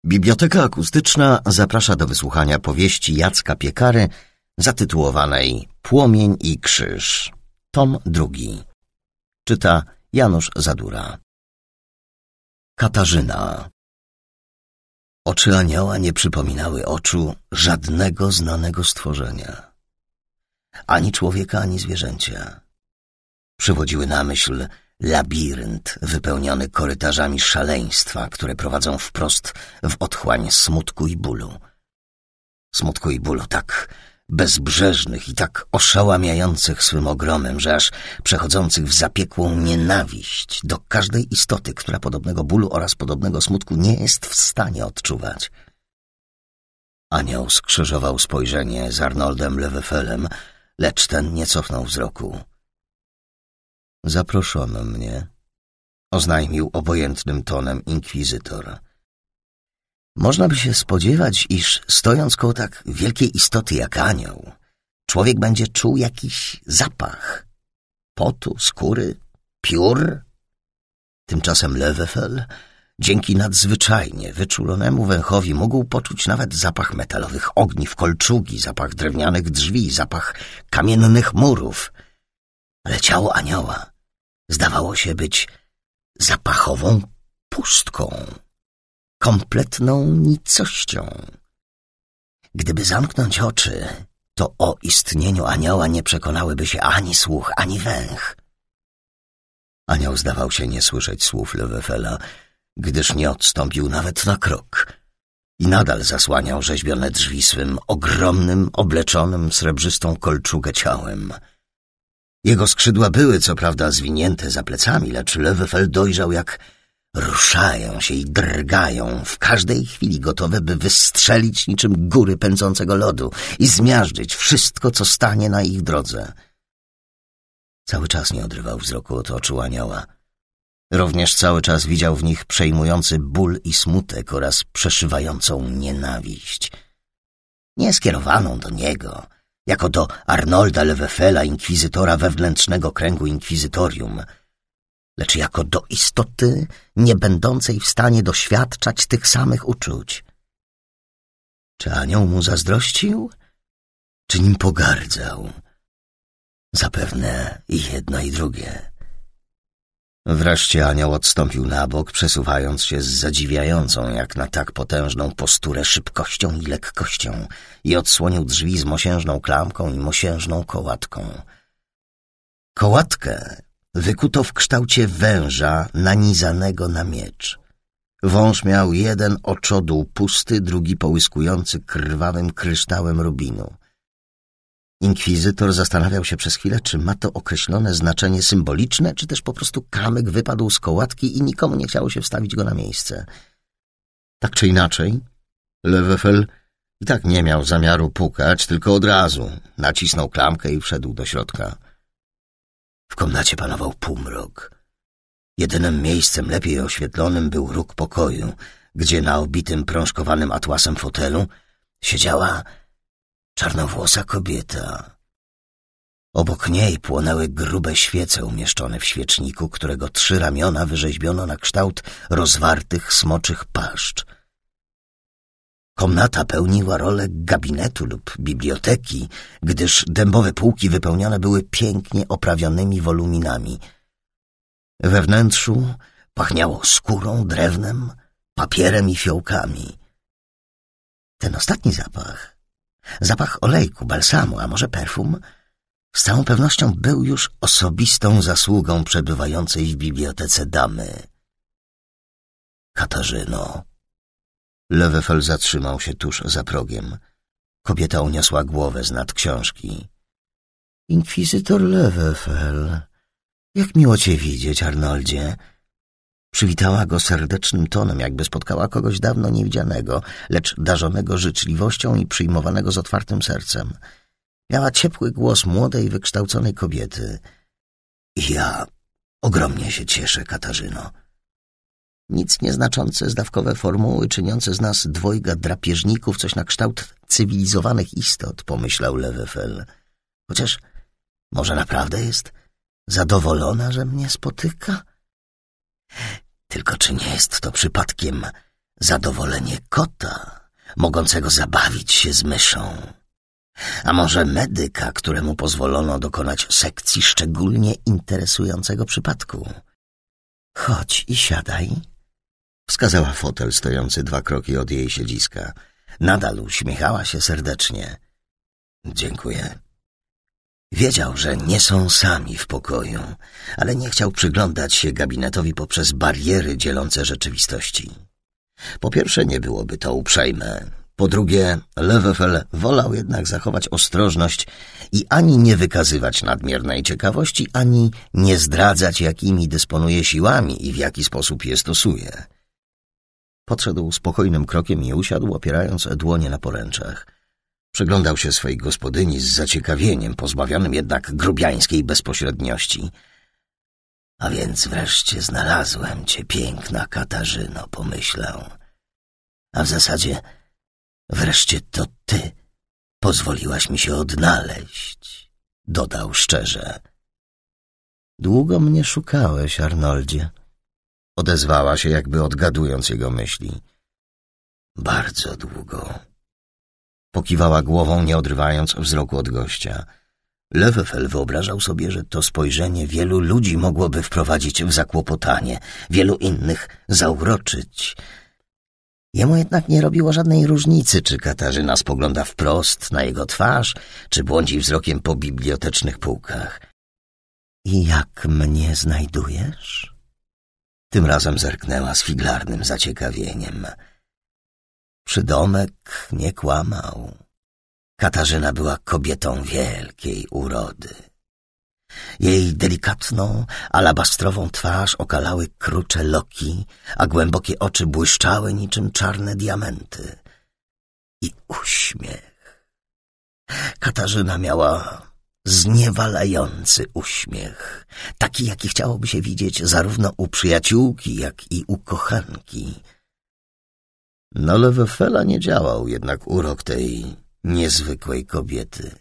Biblioteka Akustyczna zaprasza do wysłuchania powieści Jacka Piekary zatytułowanej Płomień i krzyż. Tom 2. Czyta Janusz Zadura. Katarzyna. Oczy anioła nie przypominały oczu żadnego znanego stworzenia. Ani człowieka, ani zwierzęcia. Przywodziły na myśl labirynt wypełniony korytarzami szaleństwa, które prowadzą wprost w otchłań smutku i bólu. Smutku i bólu tak bezbrzeżnych i tak oszałamiających swym ogromem, że aż przechodzących w zapiekłą nienawiść do każdej istoty, która podobnego bólu oraz podobnego smutku nie jest w stanie odczuwać. Anioł skrzyżował spojrzenie z Arnoldem Lewefelem, lecz ten nie cofnął wzroku. Zaproszono mnie, oznajmił obojętnym tonem inkwizytor. Można by się spodziewać, iż stojąc koło tak wielkiej istoty jak anioł, człowiek będzie czuł jakiś zapach potu, skóry, piór. Tymczasem Lewefel, dzięki nadzwyczajnie wyczulonemu węchowi, mógł poczuć nawet zapach metalowych ogniw, kolczugi, zapach drewnianych drzwi, zapach kamiennych murów. Ale ciało anioła zdawało się być zapachową pustką, kompletną nicością. Gdyby zamknąć oczy, to o istnieniu anioła nie przekonałyby się ani słuch, ani węch. Anioł zdawał się nie słyszeć słów Lewefela, gdyż nie odstąpił nawet na krok i nadal zasłaniał rzeźbione drzwi swym ogromnym, obleczonym srebrzystą kolczugę ciałem. Jego skrzydła były co prawda zwinięte za plecami, lecz Lewefel dojrzał, jak ruszają się i drgają, w każdej chwili gotowe, by wystrzelić niczym góry pędzącego lodu i zmiażdżyć wszystko, co stanie na ich drodze. Cały czas nie odrywał wzroku od oczu anioła. Również cały czas widział w nich przejmujący ból i smutek oraz przeszywającą nienawiść. Nie skierowaną do niego, jako do Arnolda Lewefela, inkwizytora wewnętrznego kręgu inkwizytorium, lecz jako do istoty nie będącej w stanie doświadczać tych samych uczuć. Czy anioł mu zazdrościł? Czy nim pogardzał? Zapewne i jedno i drugie. Wreszcie anioł odstąpił na bok, przesuwając się z zadziwiającą jak na tak potężną posturę szybkością i lekkością, i odsłonił drzwi z mosiężną klamką i mosiężną kołatką. Kołatkę wykuto w kształcie węża nanizanego na miecz. Wąż miał jeden oczodół pusty, drugi połyskujący krwawym kryształem rubinu. Inkwizytor zastanawiał się przez chwilę, czy ma to określone znaczenie symboliczne, czy też po prostu kamyk wypadł z kołatki i nikomu nie chciało się wstawić go na miejsce. Tak czy inaczej, Lewefel i tak nie miał zamiaru pukać, tylko od razu nacisnął klamkę i wszedł do środka. W komnacie panował półmrok. Jedynym miejscem lepiej oświetlonym był róg pokoju, gdzie na obitym prążkowanym atłasem fotelu siedziała czarnowłosa kobieta. Obok niej płonęły grube świece umieszczone w świeczniku, którego 3 ramiona wyrzeźbiono na kształt rozwartych smoczych paszcz. Komnata pełniła rolę gabinetu lub biblioteki, gdyż dębowe półki wypełnione były pięknie oprawionymi woluminami. We wnętrzu pachniało skórą, drewnem, papierem i fiołkami. Ten ostatni zapach olejku, balsamu, a może perfum, z całą pewnością był już osobistą zasługą przebywającej w bibliotece damy. Katarzyno. Lewefel zatrzymał się tuż za progiem. Kobieta uniosła głowę z nad książki. Inkwizytor Lewefel, jak miło cię widzieć, Arnoldzie. Przywitała go serdecznym tonem, jakby spotkała kogoś dawno niewidzianego, lecz darzonego życzliwością i przyjmowanego z otwartym sercem. Miała ciepły głos młodej, wykształconej kobiety. Ja ogromnie się cieszę, Katarzyno. Nic nieznaczące zdawkowe formuły, czyniące z nas dwojga drapieżników, coś na kształt cywilizowanych istot, pomyślał Lewefel. Chociaż może naprawdę jest zadowolona, że mnie spotyka? Tylko czy nie jest to przypadkiem zadowolenie kota, mogącego zabawić się z myszą. A może medyka, któremu pozwolono dokonać sekcji szczególnie interesującego przypadku. Chodź i siadaj, wskazała fotel stojący 2 kroki od jej siedziska. Nadal uśmiechała się serdecznie. Dziękuję. Wiedział, że nie są sami w pokoju, ale nie chciał przyglądać się gabinetowi poprzez bariery dzielące rzeczywistości. Po pierwsze, nie byłoby to uprzejme. Po drugie, Levefel wolał jednak zachować ostrożność i ani nie wykazywać nadmiernej ciekawości, ani nie zdradzać, jakimi dysponuje siłami i w jaki sposób je stosuje. Podszedł spokojnym krokiem i usiadł, opierając dłonie na poręczach. Przyglądał się swej gospodyni z zaciekawieniem, pozbawionym jednak grubiańskiej bezpośredniości. A więc wreszcie znalazłem cię, piękna Katarzyno, pomyślał. A w zasadzie wreszcie to ty pozwoliłaś mi się odnaleźć, dodał szczerze. Długo mnie szukałeś, Arnoldzie, odezwała się, jakby odgadując jego myśli. Bardzo długo. Pokiwała głową, nie odrywając wzroku od gościa. Levefel wyobrażał sobie, że to spojrzenie wielu ludzi mogłoby wprowadzić w zakłopotanie, wielu innych zauroczyć. Jemu jednak nie robiło żadnej różnicy, czy Katarzyna spogląda wprost na jego twarz, czy błądzi wzrokiem po bibliotecznych półkach. I jak mnie znajdujesz? Tym razem zerknęła z figlarnym zaciekawieniem. Przydomek nie kłamał. Katarzyna była kobietą wielkiej urody. Jej delikatną, alabastrową twarz okalały krucze loki, a głębokie oczy błyszczały niczym czarne diamenty. I uśmiech. Katarzyna miała zniewalający uśmiech, taki, jaki chciałoby się widzieć zarówno u przyjaciółki, jak i u kochanki. Na Levefela nie działał jednak urok tej niezwykłej kobiety.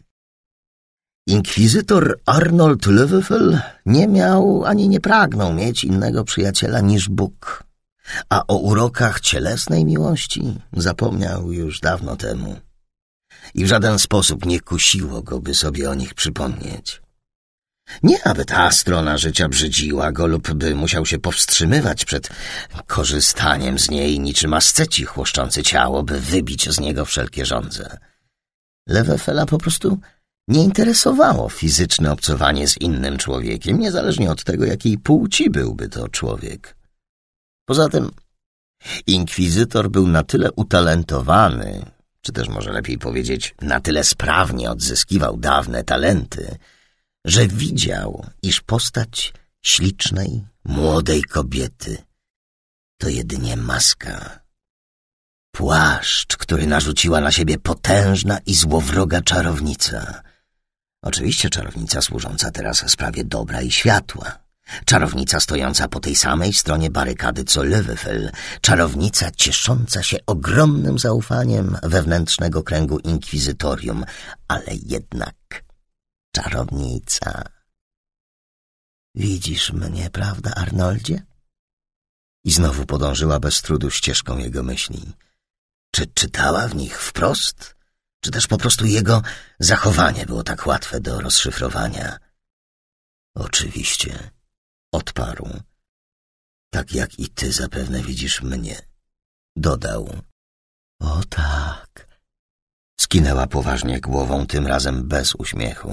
Inkwizytor Arnold Levefel nie miał ani nie pragnął mieć innego przyjaciela niż Bóg, a o urokach cielesnej miłości zapomniał już dawno temu i w żaden sposób nie kusiło go, by sobie o nich przypomnieć. Nie aby ta strona życia brzydziła go lub by musiał się powstrzymywać przed korzystaniem z niej niczym asceci chłoszczący ciało, by wybić z niego wszelkie żądze. Levefela po prostu nie interesowało fizyczne obcowanie z innym człowiekiem, niezależnie od tego, jakiej płci byłby to człowiek. Poza tym inkwizytor był na tyle utalentowany, czy też może lepiej powiedzieć, na tyle sprawnie odzyskiwał dawne talenty, że widział, iż postać ślicznej, młodej kobiety to jedynie maska. Płaszcz, który narzuciła na siebie potężna i złowroga czarownica. Oczywiście czarownica służąca teraz sprawie dobra i światła. Czarownica stojąca po tej samej stronie barykady co Levefel. Czarownica ciesząca się ogromnym zaufaniem wewnętrznego kręgu inkwizytorium, ale jednak czarownica. Widzisz mnie, prawda, Arnoldzie? I znowu podążyła bez trudu ścieżką jego myśli. Czy czytała w nich wprost, czy też po prostu jego zachowanie było tak łatwe do rozszyfrowania? Oczywiście, odparł. Tak jak i ty zapewne widzisz mnie, dodał. O tak, skinęła poważnie głową, tym razem bez uśmiechu.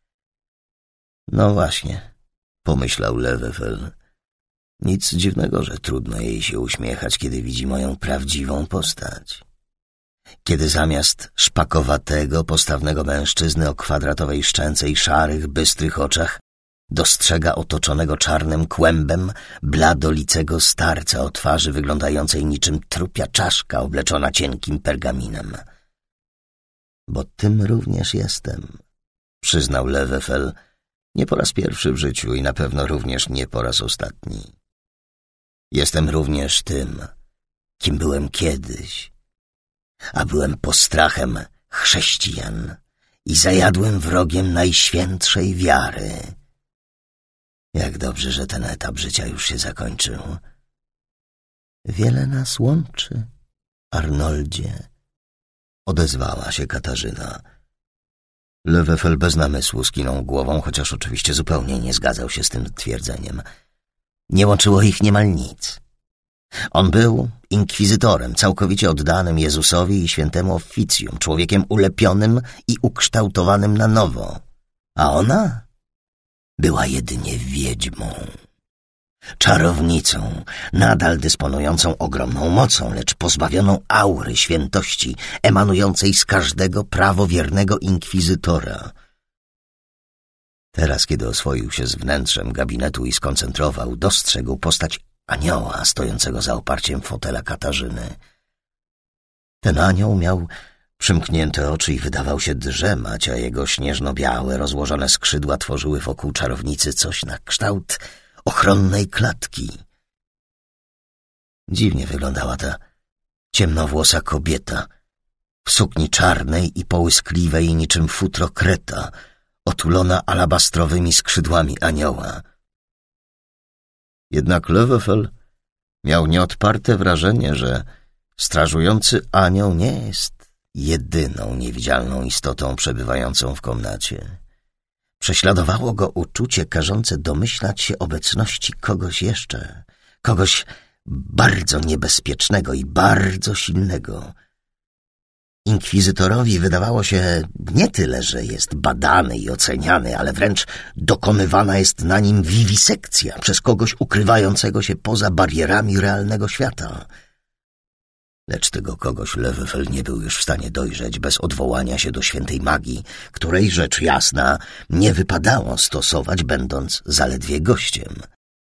No właśnie, pomyślał Levefel. Nic dziwnego, że trudno jej się uśmiechać, kiedy widzi moją prawdziwą postać. Kiedy zamiast szpakowatego, postawnego mężczyzny o kwadratowej szczęce i szarych, bystrych oczach dostrzega otoczonego czarnym kłębem bladolicego starca o twarzy wyglądającej niczym trupia czaszka obleczona cienkim pergaminem. Bo tym również jestem, przyznał Levefel, nie po raz pierwszy w życiu i na pewno również nie po raz ostatni. Jestem również tym, kim byłem kiedyś, a byłem postrachem chrześcijan i zajadłym wrogiem najświętszej wiary. Jak dobrze, że ten etap życia już się zakończył. Wiele nas łączy, Arnoldzie, odezwała się Katarzyna. Le Weffel bez namysłu skinął głową, chociaż oczywiście zupełnie nie zgadzał się z tym twierdzeniem. Nie łączyło ich niemal nic. On był inkwizytorem, całkowicie oddanym Jezusowi i świętemu oficjum, człowiekiem ulepionym i ukształtowanym na nowo. A ona była jedynie wiedźmą. Czarownicą, nadal dysponującą ogromną mocą, lecz pozbawioną aury świętości emanującej z każdego prawowiernego inkwizytora. Teraz, kiedy oswoił się z wnętrzem gabinetu i skoncentrował, dostrzegł postać anioła stojącego za oparciem fotela Katarzyny. Ten anioł miał przymknięte oczy i wydawał się drzemać, a jego śnieżno-białe, rozłożone skrzydła tworzyły wokół czarownicy coś na kształt ochronnej klatki. Dziwnie wyglądała ta ciemnowłosa kobieta w sukni czarnej i połyskliwej niczym futro kreta, otulona alabastrowymi skrzydłami anioła. Jednak Le Weffel miał nieodparte wrażenie, że strażujący anioł nie jest jedyną niewidzialną istotą przebywającą w komnacie. Prześladowało go uczucie każące domyślać się obecności kogoś jeszcze, kogoś bardzo niebezpiecznego i bardzo silnego. Inkwizytorowi wydawało się nie tyle, że jest badany i oceniany, ale wręcz dokonywana jest na nim wiwisekcja przez kogoś ukrywającego się poza barierami realnego świata. Lecz tego kogoś Le Weffel nie był już w stanie dojrzeć bez odwołania się do świętej magii, której rzecz jasna nie wypadało stosować, będąc zaledwie gościem.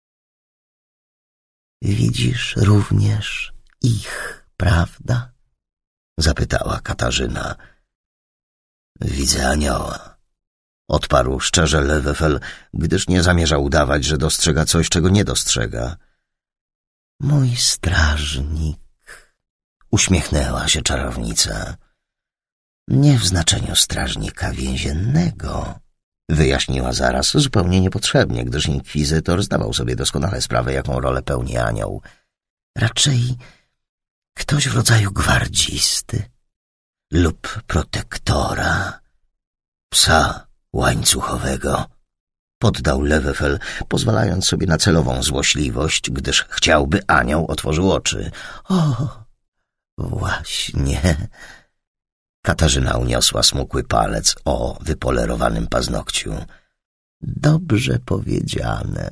Widzisz również ich, prawda? Zapytała Katarzyna. Widzę anioła. Odparł szczerze Le Weffel, gdyż nie zamierzał udawać, że dostrzega coś, czego nie dostrzega. Mój strażnik. Uśmiechnęła się czarownica. Nie w znaczeniu strażnika więziennego, wyjaśniła zaraz, zupełnie niepotrzebnie, gdyż inkwizytor zdawał sobie doskonale sprawę, jaką rolę pełni anioł. Raczej ktoś w rodzaju gwardzisty lub protektora, psa łańcuchowego. Poddał Le Weffel, pozwalając sobie na celową złośliwość, gdyż chciałby anioł otworzył oczy. O, właśnie. Katarzyna uniosła smukły palec o wypolerowanym paznokciu. Dobrze powiedziane.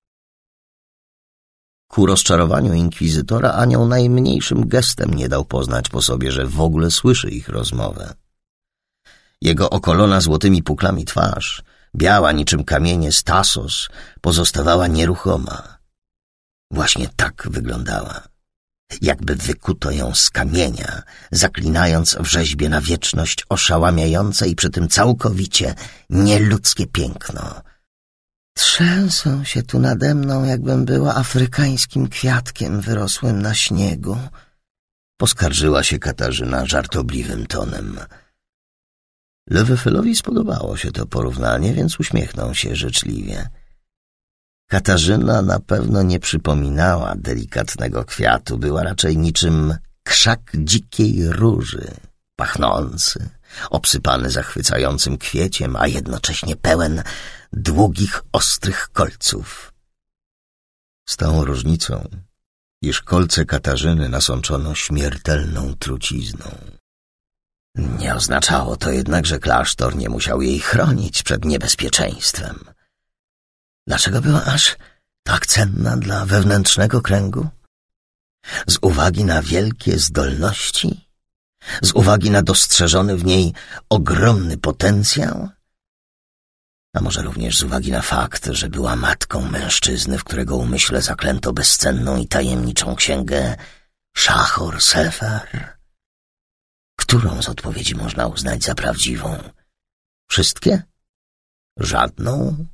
Ku rozczarowaniu inkwizytora anioł najmniejszym gestem nie dał poznać po sobie, że w ogóle słyszy ich rozmowę. Jego okolona złotymi puklami twarz, biała niczym kamienie z Tassos, pozostawała nieruchoma. Właśnie tak wyglądała. Jakby wykuto ją z kamienia, zaklinając w rzeźbie na wieczność oszałamiające i przy tym całkowicie nieludzkie piękno. Trzęsą się tu nade mną, jakbym była afrykańskim kwiatkiem wyrosłym na śniegu, poskarżyła się Katarzyna żartobliwym tonem. Le Weffelowi spodobało się to porównanie, więc uśmiechnął się życzliwie. Katarzyna na pewno nie przypominała delikatnego kwiatu, była raczej niczym krzak dzikiej róży, pachnący, obsypany zachwycającym kwieciem, a jednocześnie pełen długich, ostrych kolców. Z tą różnicą, iż kolce Katarzyny nasączono śmiertelną trucizną. Nie oznaczało to jednak, że klasztor nie musiał jej chronić przed niebezpieczeństwem. Dlaczego była aż tak cenna dla wewnętrznego kręgu? Z uwagi na wielkie zdolności? Z uwagi na dostrzeżony w niej ogromny potencjał? A może również z uwagi na fakt, że była matką mężczyzny, w którego umyśle zaklęto bezcenną i tajemniczą księgę Szachor Sefer? Którą z odpowiedzi można uznać za prawdziwą? Wszystkie? Żadną?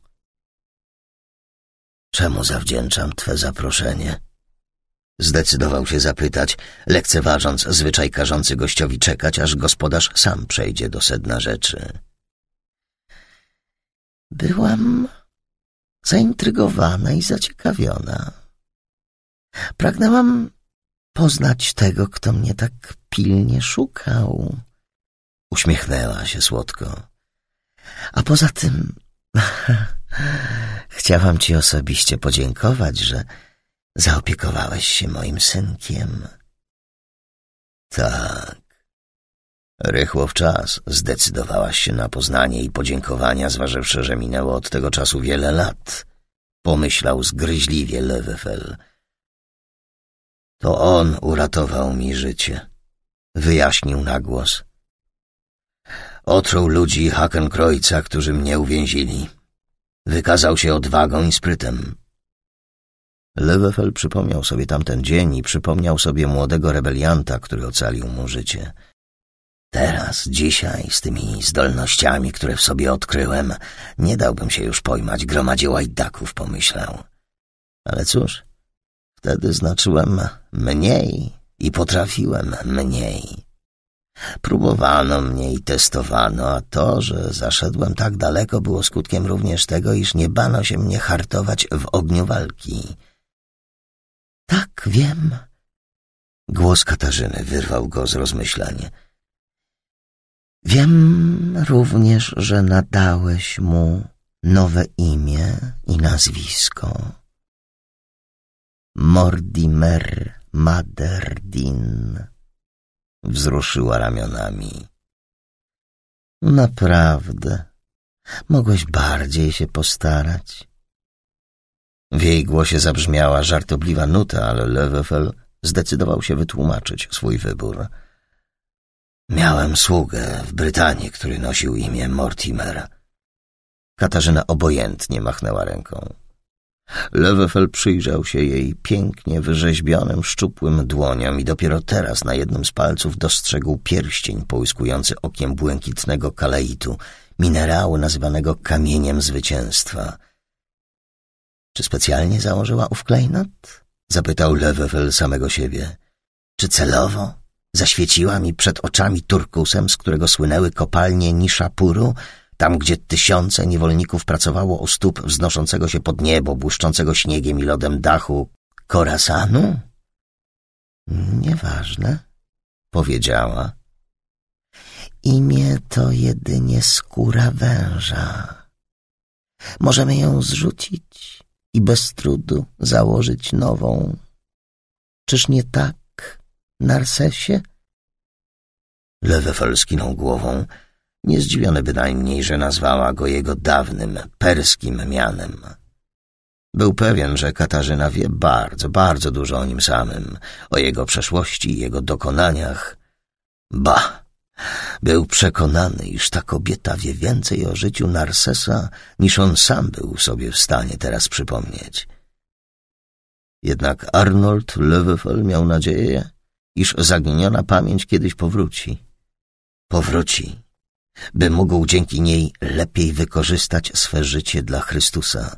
Czemu zawdzięczam twe zaproszenie? Zdecydował się zapytać, lekceważąc zwyczaj każący gościowi czekać, aż gospodarz sam przejdzie do sedna rzeczy. Byłam zaintrygowana i zaciekawiona. Pragnęłam poznać tego, kto mnie tak pilnie szukał. Uśmiechnęła się słodko. A poza tym chciałam ci osobiście podziękować, że zaopiekowałeś się moim synkiem. Tak. Rychło w czas zdecydowałaś się na poznanie i podziękowania, zważywszy, że minęło od tego czasu wiele lat. Pomyślał zgryźliwie Löwefel. To on uratował mi życie. Wyjaśnił na głos. Otruł ludzi Hakenkreuz'a, którzy mnie uwięzili. Wykazał się odwagą i sprytem. Löwefel przypomniał sobie tamten dzień i przypomniał sobie młodego rebelianta, który ocalił mu życie. Teraz, dzisiaj, z tymi zdolnościami, które w sobie odkryłem, nie dałbym się już pojmać gromadzie łajdaków, pomyślał. Ale cóż, wtedy znaczyłem mniej i potrafiłem mniej. Próbowano mnie i testowano, a to, że zaszedłem tak daleko, było skutkiem również tego, iż nie bano się mnie hartować w ogniu walki. Tak, wiem. Głos Katarzyny wyrwał go z rozmyślań. Wiem również, że nadałeś mu nowe imię i nazwisko. Mortimer Maderdin. Wzruszyła ramionami. Naprawdę, mogłeś bardziej się postarać. W jej głosie zabrzmiała żartobliwa nuta, ale Löwefel zdecydował się wytłumaczyć swój wybór. Miałem sługę w Brytanii, który nosił imię Mortimer. Katarzyna obojętnie machnęła ręką. Löwefel przyjrzał się jej pięknie wyrzeźbionym, szczupłym dłoniom i dopiero teraz na jednym z palców dostrzegł pierścień połyskujący okiem błękitnego kaleitu, minerału nazywanego kamieniem zwycięstwa. Czy specjalnie założyła ów klejnot? Zapytał Löwefel samego siebie. Czy celowo zaświeciła mi przed oczami turkusem, z którego słynęły kopalnie Nishapuru, tam, gdzie tysiące niewolników pracowało u stóp wznoszącego się pod niebo, błyszczącego śniegiem i lodem dachu Khorasanu? Nieważne, powiedziała. Imię to jedynie skóra węża. Możemy ją zrzucić i bez trudu założyć nową. Czyż nie tak, Narsesie? Löwefel skinął głową, niezdziwiony bynajmniej, że nazwała go jego dawnym, perskim mianem. Był pewien, że Katarzyna wie bardzo, bardzo dużo o nim samym, o jego przeszłości i jego dokonaniach. Ba! Był przekonany, iż ta kobieta wie więcej o życiu Narsesa, niż on sam był sobie w stanie teraz przypomnieć. Jednak Arnold Löwefel miał nadzieję, iż zaginiona pamięć kiedyś powróci. Powróci, by mógł dzięki niej lepiej wykorzystać swe życie dla Chrystusa.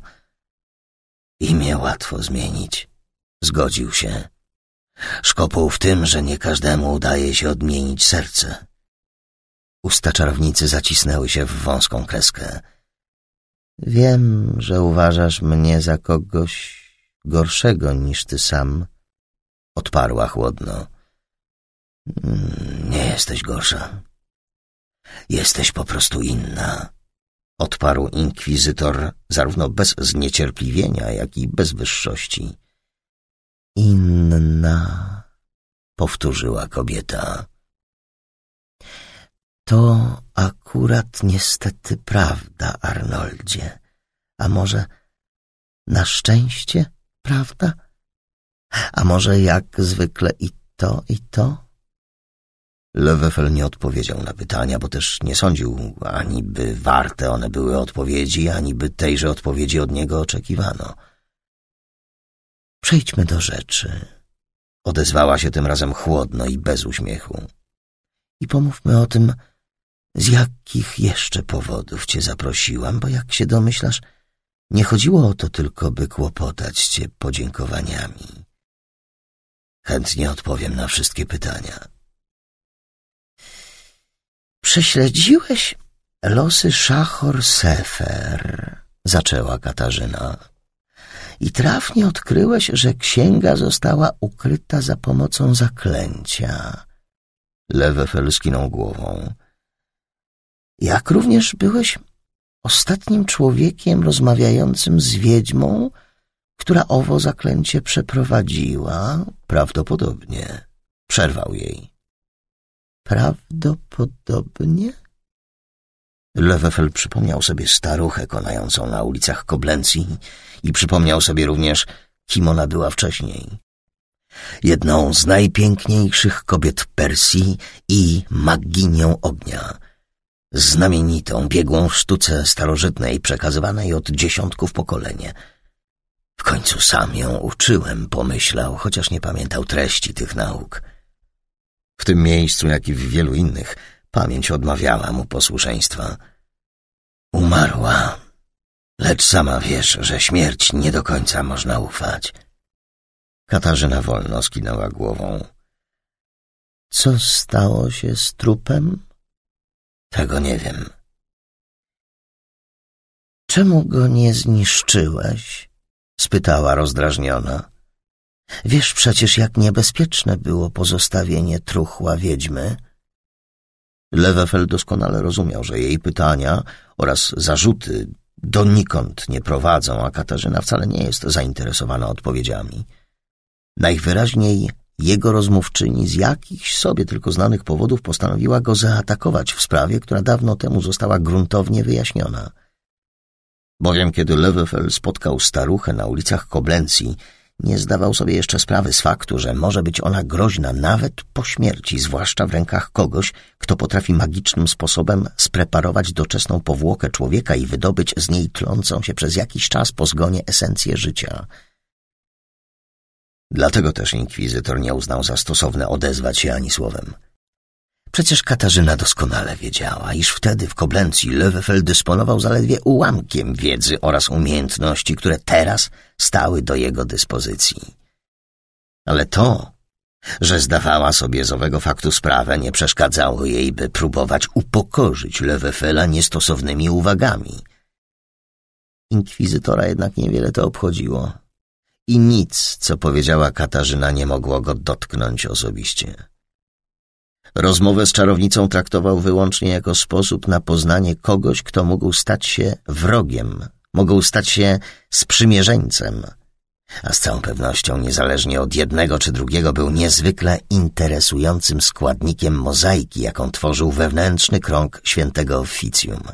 Imię łatwo zmienić, zgodził się. Szkopuł w tym, że nie każdemu udaje się odmienić serce. Usta czarownicy zacisnęły się w wąską kreskę. Wiem, że uważasz mnie za kogoś gorszego niż ty sam, odparła chłodno. Nie jesteś gorsza. Jesteś po prostu inna, odparł inkwizytor zarówno bez zniecierpliwienia, jak i bez wyższości. Inna, powtórzyła kobieta. To akurat niestety prawda, Arnoldzie. A może na szczęście prawda? A może jak zwykle i to, i to? Löwefel nie odpowiedział na pytania, bo też nie sądził, ani by warte one były odpowiedzi, ani by tejże odpowiedzi od niego oczekiwano. Przejdźmy do rzeczy, odezwała się tym razem chłodno i bez uśmiechu. I pomówmy o tym, z jakich jeszcze powodów cię zaprosiłam, bo jak się domyślasz, nie chodziło o to tylko, by kłopotać cię podziękowaniami. Chętnie odpowiem na wszystkie pytania. Prześledziłeś losy Szachor Sefer, zaczęła Katarzyna. i trafnie odkryłeś, że księga została ukryta za pomocą zaklęcia. Lewefel skinął głową. Jak również byłeś ostatnim człowiekiem rozmawiającym z wiedźmą, która owo zaklęcie przeprowadziła? Prawdopodobnie. Przerwał jej. Prawdopodobnie? Lewefel przypomniał sobie staruchę konającą na ulicach Koblencji i przypomniał sobie również, kim ona była wcześniej. Jedną z najpiękniejszych kobiet Persji i maginią ognia. Znamienitą, biegłą w sztuce starożytnej, przekazywanej od dziesiątków pokoleń. W końcu sam ją uczyłem, pomyślał, chociaż nie pamiętał treści tych nauk. W tym miejscu, jak i w wielu innych, pamięć odmawiała mu posłuszeństwa. Umarła, lecz sama wiesz, że śmierć nie do końca można ufać. Katarzyna wolno skinęła głową. Co stało się z trupem? Tego nie wiem. Czemu go nie zniszczyłeś? Spytała rozdrażniona. Wiesz przecież, jak niebezpieczne było pozostawienie truchła wiedźmy. Lewefel doskonale rozumiał, że jej pytania oraz zarzuty donikąd nie prowadzą, a Katarzyna wcale nie jest zainteresowana odpowiedziami. Najwyraźniej jego rozmówczyni z jakichś sobie tylko znanych powodów postanowiła go zaatakować w sprawie, która dawno temu została gruntownie wyjaśniona. Bowiem kiedy Lewefel spotkał staruchę na ulicach Koblencji, nie zdawał sobie jeszcze sprawy z faktu, że może być ona groźna nawet po śmierci, zwłaszcza w rękach kogoś, kto potrafi magicznym sposobem spreparować doczesną powłokę człowieka i wydobyć z niej tlącą się przez jakiś czas po zgonie esencję życia. Dlatego też inkwizytor nie uznał za stosowne odezwać się ani słowem. Przecież Katarzyna doskonale wiedziała, iż wtedy w Koblencji Lewefel dysponował zaledwie ułamkiem wiedzy oraz umiejętności, które teraz stały do jego dyspozycji. Ale to, że zdawała sobie z owego faktu sprawę, nie przeszkadzało jej, by próbować upokorzyć Lewefela niestosownymi uwagami. Inkwizytora jednak niewiele to obchodziło i nic, co powiedziała Katarzyna, nie mogło go dotknąć osobiście. Rozmowę z czarownicą traktował wyłącznie jako sposób na poznanie kogoś, kto mógł stać się wrogiem, mógł stać się sprzymierzeńcem, a z całą pewnością, niezależnie od jednego czy drugiego, był niezwykle interesującym składnikiem mozaiki, jaką tworzył wewnętrzny krąg świętego oficjum.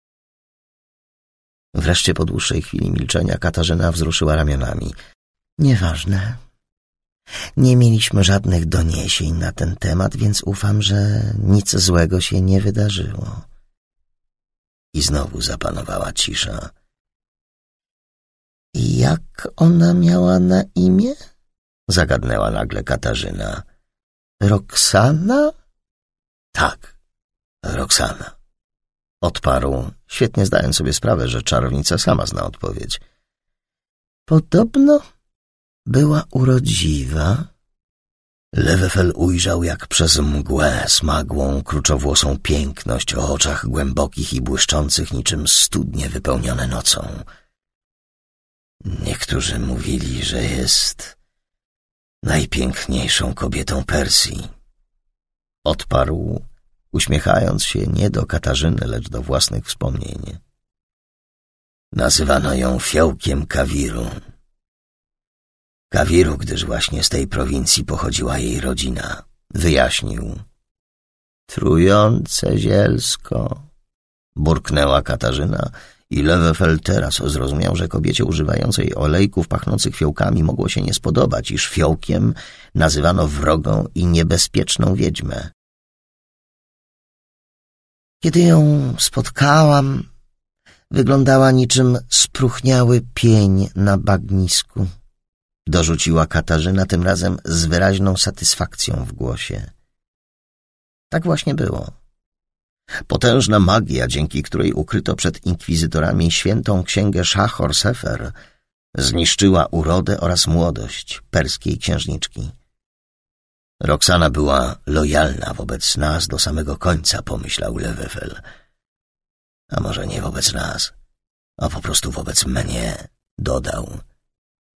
Wreszcie po dłuższej chwili milczenia Katarzyna wzruszyła ramionami. Nieważne. Nie mieliśmy żadnych doniesień na ten temat, więc ufam, że nic złego się nie wydarzyło. I znowu zapanowała cisza. I jak ona miała na imię? Zagadnęła nagle Katarzyna. Roxana? Tak, Roxana. Odparł, świetnie zdając sobie sprawę, że czarownica sama zna odpowiedź. Podobno była urodziwa. Lewefel ujrzał jak przez mgłę smagłą, kruczowłosą piękność o oczach głębokich i błyszczących niczym studnie wypełnione nocą. Niektórzy mówili, że jest najpiękniejszą kobietą Persji. Odparł, uśmiechając się nie do Katarzyny, lecz do własnych wspomnień. Nazywano ją Fiołkiem Kawiru. Kawiru, gdyż właśnie z tej prowincji pochodziła jej rodzina, wyjaśnił. Trujące zielsko, burknęła Katarzyna i Lewefel teraz zrozumiał, że kobiecie używającej olejków pachnących fiołkami mogło się nie spodobać, iż fiołkiem nazywano wrogą i niebezpieczną wiedźmę. Kiedy ją spotkałam, wyglądała niczym spróchniały pień na bagnisku. Dorzuciła Katarzyna, tym razem z wyraźną satysfakcją w głosie. Tak właśnie było. Potężna magia, dzięki której ukryto przed inkwizytorami świętą księgę Szachor-Sefer, zniszczyła urodę oraz młodość perskiej księżniczki. Roxana była lojalna wobec nas do samego końca, pomyślał Lewefel. A może nie wobec nas, a po prostu wobec mnie, dodał.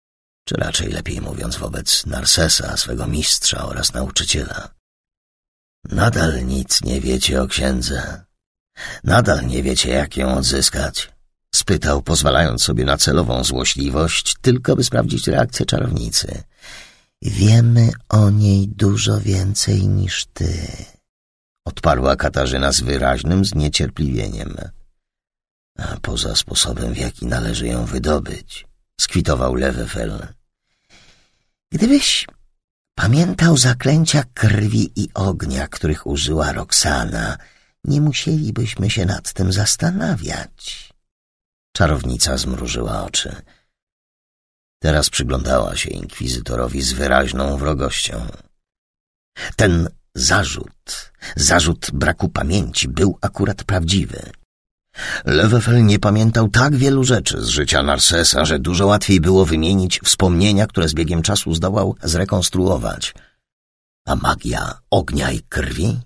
czy raczej lepiej mówiąc wobec Narsesa, swego mistrza oraz nauczyciela. Nadal nic nie wiecie o księdze. Nadal nie wiecie, jak ją odzyskać? Spytał, pozwalając sobie na celową złośliwość, tylko by sprawdzić reakcję czarownicy. Wiemy o niej dużo więcej niż ty, odparła Katarzyna z wyraźnym zniecierpliwieniem. A poza sposobem, w jaki należy ją wydobyć, skwitował Levefel. Gdybyś pamiętał zaklęcia krwi i ognia, których użyła Roxana, nie musielibyśmy się nad tym zastanawiać. Czarownica zmrużyła oczy. Teraz przyglądała się inkwizytorowi z wyraźną wrogością. Ten zarzut braku pamięci był akurat prawdziwy. Levefel nie pamiętał tak wielu rzeczy z życia Narsesa, że dużo łatwiej było wymienić wspomnienia, które z biegiem czasu zdołał zrekonstruować. A magia ognia i krwi?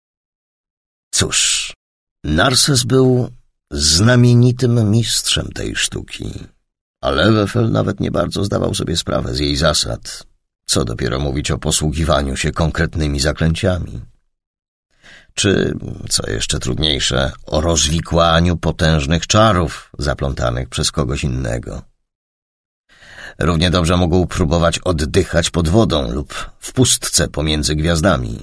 Cóż, Narses był znamienitym mistrzem tej sztuki, a Levefel nawet nie bardzo zdawał sobie sprawę z jej zasad, co dopiero mówić o posługiwaniu się konkretnymi zaklęciami. Czy, co jeszcze trudniejsze, o rozwikłaniu potężnych czarów zaplątanych przez kogoś innego. Równie dobrze mógł próbować oddychać pod wodą lub w pustce pomiędzy gwiazdami.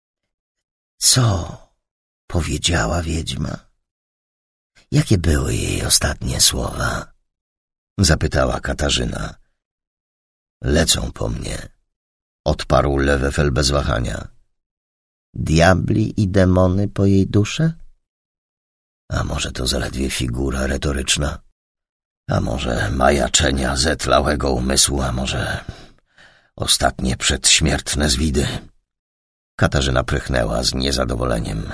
Co powiedziała wiedźma? Jakie były jej ostatnie słowa? Zapytała Katarzyna. Lecą po mnie, odparł Levefel bez wahania. Diabli i demony po jej duszę? A może to zaledwie figura retoryczna? A może majaczenia zetlałego umysłu? A może ostatnie przedśmiertne zwidy? Katarzyna prychnęła z niezadowoleniem.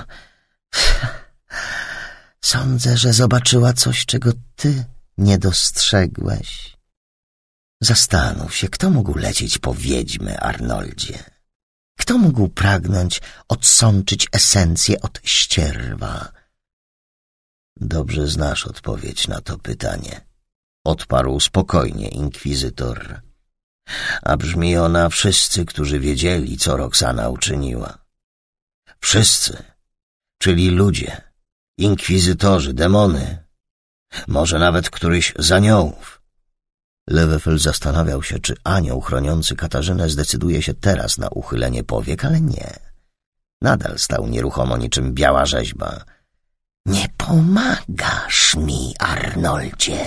Sądzę, że zobaczyła coś, czego ty nie dostrzegłeś. Zastanów się, kto mógł lecieć po wiedźmę, Arnoldzie? Kto mógł pragnąć odsączyć esencję od ścierwa? Dobrze znasz odpowiedź na to pytanie, odparł spokojnie inkwizytor. A brzmi ona: wszyscy, którzy wiedzieli, co Roxana uczyniła. Wszyscy, czyli ludzie, inkwizytorzy, demony, może nawet któryś z aniołów. Levefel zastanawiał się, czy anioł chroniący Katarzynę zdecyduje się teraz na uchylenie powiek, ale nie. Nadal stał nieruchomo niczym biała rzeźba. Nie pomagasz mi, Arnoldzie,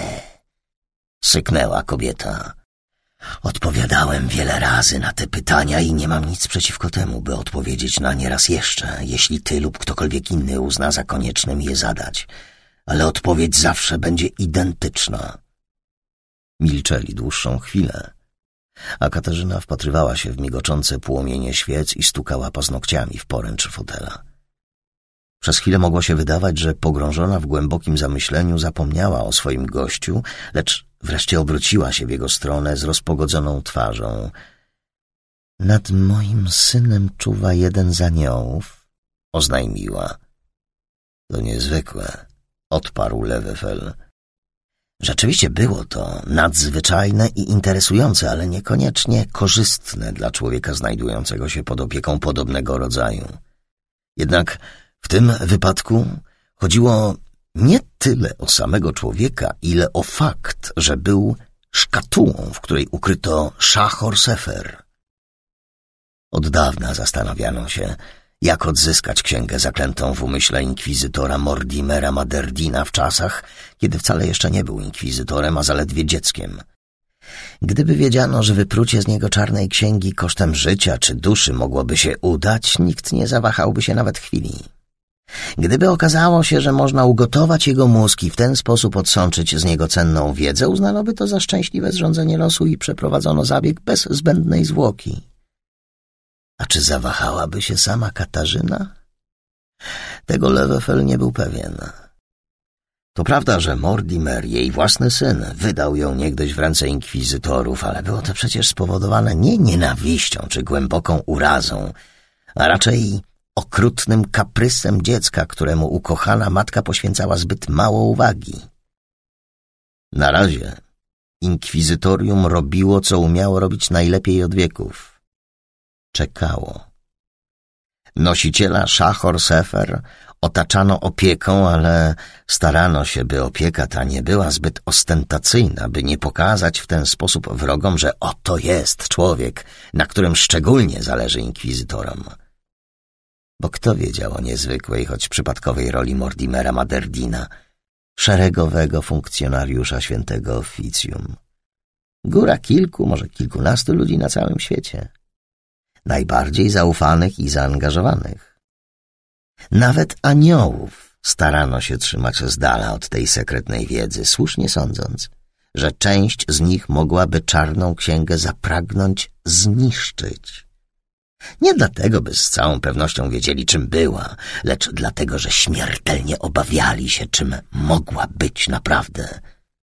syknęła kobieta. Odpowiadałem wiele razy na te pytania i nie mam nic przeciwko temu, by odpowiedzieć na nie raz jeszcze, jeśli ty lub ktokolwiek inny uzna za konieczne mi je zadać. Ale odpowiedź zawsze będzie identyczna. Milczeli dłuższą chwilę, a Katarzyna wpatrywała się w migoczące płomienie świec i stukała paznokciami w poręcz fotela. Przez chwilę mogło się wydawać, że pogrążona w głębokim zamyśleniu zapomniała o swoim gościu, lecz wreszcie obróciła się w jego stronę z rozpogodzoną twarzą. Nad moim synem czuwa jeden z aniołów, oznajmiła. To niezwykłe, odparł Levefel. Rzeczywiście było to nadzwyczajne i interesujące, ale niekoniecznie korzystne dla człowieka znajdującego się pod opieką podobnego rodzaju. Jednak w tym wypadku chodziło nie tyle o samego człowieka, ile o fakt, że był szkatułą, w której ukryto Szachor Sefer. Od dawna zastanawiano się, jak odzyskać księgę zaklętą w umyśle inkwizytora Mordimera Maderdina w czasach, kiedy wcale jeszcze nie był inkwizytorem, a zaledwie dzieckiem. Gdyby wiedziano, że wyprucie z niego czarnej księgi kosztem życia czy duszy mogłoby się udać, nikt nie zawahałby się nawet chwili. Gdyby okazało się, że można ugotować jego mózg i w ten sposób odsączyć z niego cenną wiedzę, uznano by to za szczęśliwe zrządzenie losu i przeprowadzono zabieg bez zbędnej zwłoki. A czy zawahałaby się sama Katarzyna? Tego Levefel nie był pewien. To prawda, że Mortimer, jej własny syn, wydał ją niegdyś w ręce inkwizytorów, ale było to przecież spowodowane nie nienawiścią czy głęboką urazą, a raczej okrutnym kaprysem dziecka, któremu ukochana matka poświęcała zbyt mało uwagi. Na razie Inkwizytorium robiło, co umiało robić najlepiej od wieków. Czekało. Nosiciela Szachor-Sefer otaczano opieką, ale starano się, by opieka ta nie była zbyt ostentacyjna, by nie pokazać w ten sposób wrogom, że oto jest człowiek, na którym szczególnie zależy inkwizytorom. Bo kto wiedział o niezwykłej, choć przypadkowej roli Mortimera Maderdina, szeregowego funkcjonariusza świętego oficjum. Góra kilku, może kilkunastu ludzi na całym świecie. Najbardziej zaufanych i zaangażowanych. Nawet aniołów starano się trzymać z dala od tej sekretnej wiedzy, słusznie sądząc, że część z nich mogłaby czarną księgę zapragnąć zniszczyć. Nie dlatego, by z całą pewnością wiedzieli, czym była, lecz dlatego, że śmiertelnie obawiali się, czym mogła być naprawdę.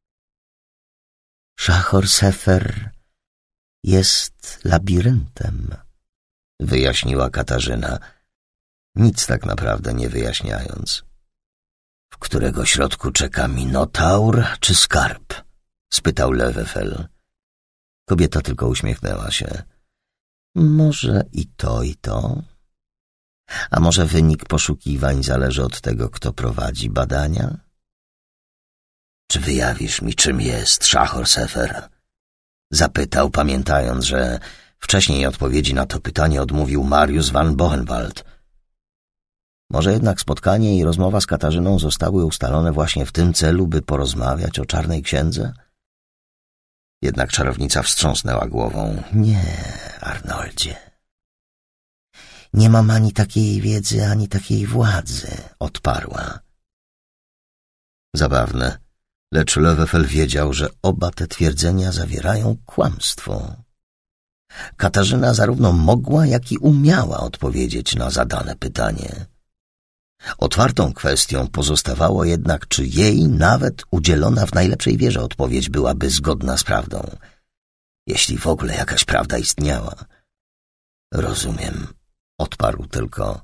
Szachor-Sefer jest labiryntem, wyjaśniła Katarzyna, nic tak naprawdę nie wyjaśniając. W którego środku czeka Minotaur czy skarb? Spytał Lewefel. Kobieta tylko uśmiechnęła się. Może i to. A może wynik poszukiwań zależy od tego, kto prowadzi badania? Czy wyjawisz mi, czym jest Szachor-Sefer? Zapytał, pamiętając, że wcześniej odpowiedzi na to pytanie odmówił Mariusz van Bohenwald. Może jednak spotkanie i rozmowa z Katarzyną zostały ustalone właśnie w tym celu, by porozmawiać o czarnej księdze? Jednak czarownica wstrząsnęła głową. Nie, Arnoldzie. Nie mam ani takiej wiedzy, ani takiej władzy, odparła. Zabawne, lecz Lewefel wiedział, że oba te twierdzenia zawierają kłamstwo. Katarzyna zarówno mogła, jak i umiała odpowiedzieć na zadane pytanie. Otwartą kwestią pozostawało jednak, czy jej, nawet udzielona w najlepszej wierze odpowiedź byłaby zgodna z prawdą, jeśli w ogóle jakaś prawda istniała. Rozumiem, odparł tylko.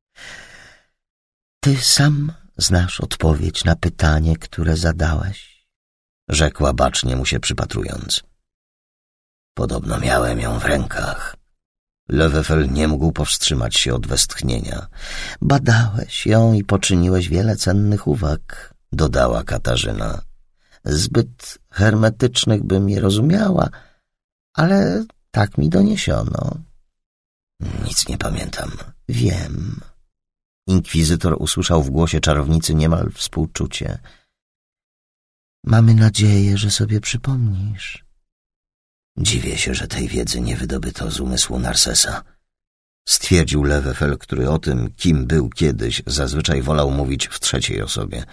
Ty sam znasz odpowiedź na pytanie, które zadałeś, rzekła bacznie mu się przypatrując. Podobno miałem ją w rękach. Lewefel nie mógł powstrzymać się od westchnienia. Badałeś ją i poczyniłeś wiele cennych uwag, dodała Katarzyna. Zbyt hermetycznych bym je rozumiała, ale tak mi doniesiono. Nic nie pamiętam. Wiem. Inkwizytor usłyszał w głosie czarownicy niemal współczucie. Mamy nadzieję, że sobie przypomnisz. Dziwię się, że tej wiedzy nie wydobyto z umysłu Narsesa, stwierdził Lewefel, który o tym, kim był kiedyś, zazwyczaj wolał mówić w trzeciej osobie.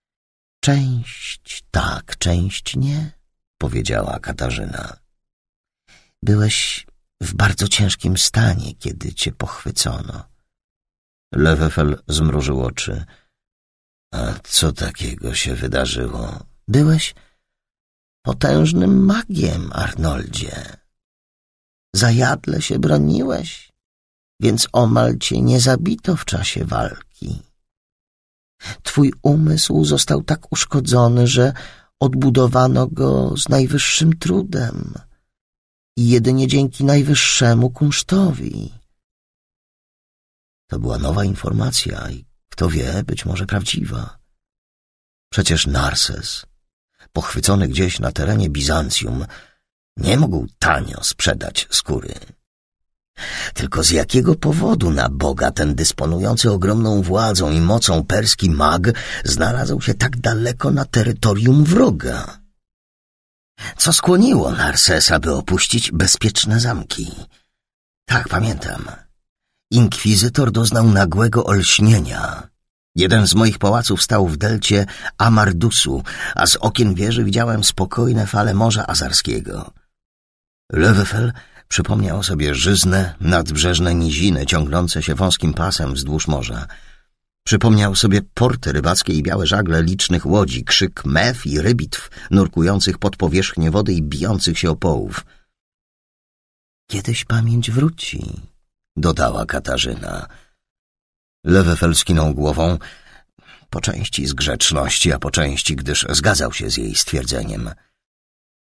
Część tak, część nie, powiedziała Katarzyna. Byłeś w bardzo ciężkim stanie, kiedy cię pochwycono. Lewefel zmrużył oczy. A co takiego się wydarzyło? Byłeś potężnym magiem, Arnoldzie. Zajadle się broniłeś, więc omal cię nie zabito w czasie walki. Twój umysł został tak uszkodzony, że odbudowano go z najwyższym trudem i jedynie dzięki najwyższemu kunsztowi. To była nowa informacja i kto wie, być może prawdziwa. Przecież Narses, pochwycony gdzieś na terenie Bizancjum, nie mógł tanio sprzedać skóry. Tylko z jakiego powodu na Boga ten dysponujący ogromną władzą i mocą perski mag znalazł się tak daleko na terytorium wroga? Co skłoniło Narsesa, by opuścić bezpieczne zamki? Tak, pamiętam. Inkwizytor doznał nagłego olśnienia. Jeden z moich pałaców stał w delcie Amardusu, a z okien wieży widziałem spokojne fale Morza Azarskiego. Lewefel przypomniał sobie żyzne, nadbrzeżne niziny ciągnące się wąskim pasem wzdłuż morza. Przypomniał sobie porty rybackie i białe żagle licznych łodzi, krzyk mew i rybitw nurkujących pod powierzchnię wody i bijących się o połów. Kiedyś pamięć wróci, dodała Katarzyna. Lewefel skinął głową, po części z grzeczności, a po części, gdyż zgadzał się z jej stwierdzeniem.